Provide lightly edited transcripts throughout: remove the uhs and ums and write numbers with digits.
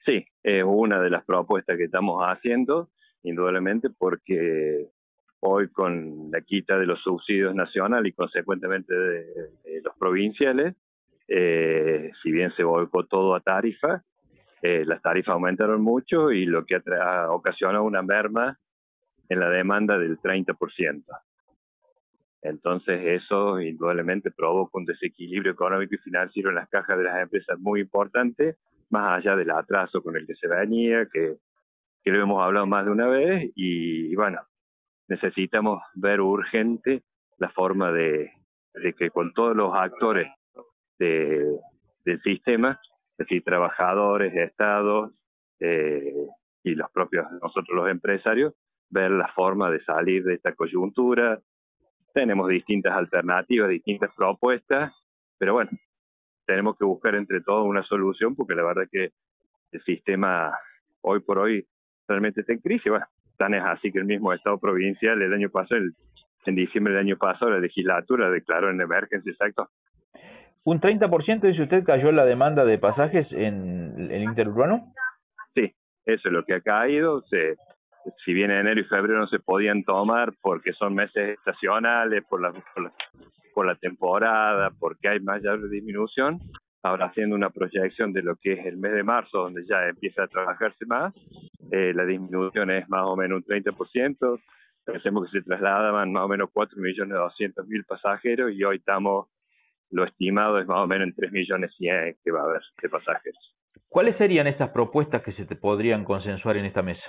Sí, es una de las propuestas que estamos haciendo, indudablemente, porque hoy con la quita de los subsidios nacionales y consecuentemente de los provinciales, si bien se volcó todo a tarifa, las tarifas aumentaron mucho y lo que ocasionó una merma en la demanda del 30%. Entonces eso indudablemente provoca un desequilibrio económico y financiero en las cajas de las empresas muy importante, más allá del atraso con el que se venía, que lo hemos hablado más de una vez, y bueno, necesitamos ver urgente la forma de que con todos los actores de, del sistema, es decir, trabajadores, estados eh, y los propios, nosotros los empresarios, ver la forma de salir de esta coyuntura. Tenemos distintas alternativas, distintas propuestas, pero bueno, tenemos que buscar entre todos una solución porque la verdad que el sistema hoy por hoy realmente está en crisis. Bueno, tan es así que el mismo Estado provincial el año pasado, en diciembre del año pasado, la legislatura declaró en emergencia, exacto. ¿Un 30% dice usted cayó la demanda de pasajes en el interurbano? Sí, eso es lo que ha caído. Si bien en enero y febrero no se podían tomar porque son meses estacionales, por la temporada, porque hay mayor disminución, ahora haciendo una proyección de lo que es el mes de marzo, donde ya empieza a trabajarse más, la disminución es más o menos un 30%. Pensemos que se trasladaban más o menos 4.200.000 pasajeros y hoy estamos, lo estimado es más o menos en 3.100.000 que va a haber de pasajeros. ¿Cuáles serían estas propuestas que se te podrían consensuar en esta mesa?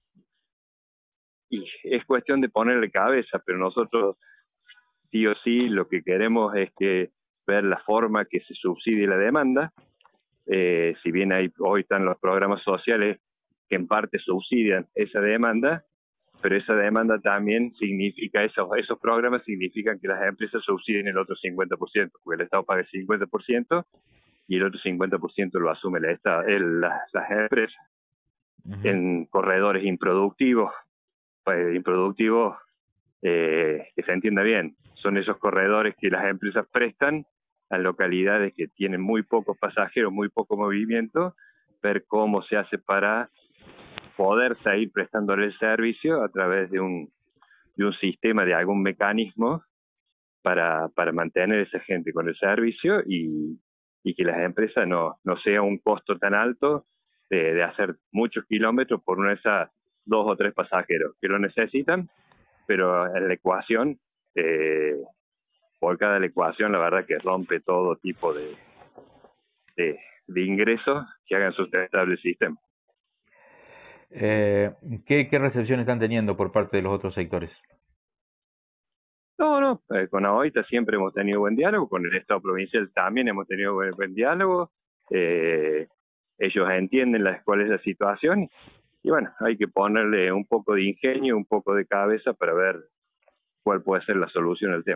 Y es cuestión de ponerle cabeza, pero nosotros sí o sí lo que queremos es que ver la forma que se subsidie la demanda. Si bien hoy están los programas sociales que en parte subsidian esa demanda, pero esa demanda también significa, esos programas significan que las empresas subsidien el otro 50%, porque el Estado paga el 50% y el otro 50% lo asume el Estado, las empresas. En corredores improductivos, que se entienda bien, son esos corredores que las empresas prestan a localidades que tienen muy pocos pasajeros, muy poco movimiento, ver cómo se hace para poder seguir prestándole el servicio a través de un sistema, de algún mecanismo para mantener a esa gente con el servicio y que las empresas no sea un costo tan alto de hacer muchos kilómetros por una de esas 2 o 3 pasajeros que lo necesitan, pero en la ecuación, por cada la ecuación, la verdad que rompe todo tipo de ingresos que hagan sustentable el sistema. ¿Qué recepción están teniendo por parte de los otros sectores? No, con AOITA siempre hemos tenido buen diálogo, con el Estado provincial también hemos tenido buen diálogo, ellos entienden cuál es la situación y bueno, hay que ponerle un poco de ingenio, un poco de cabeza para ver cuál puede ser la solución al tema.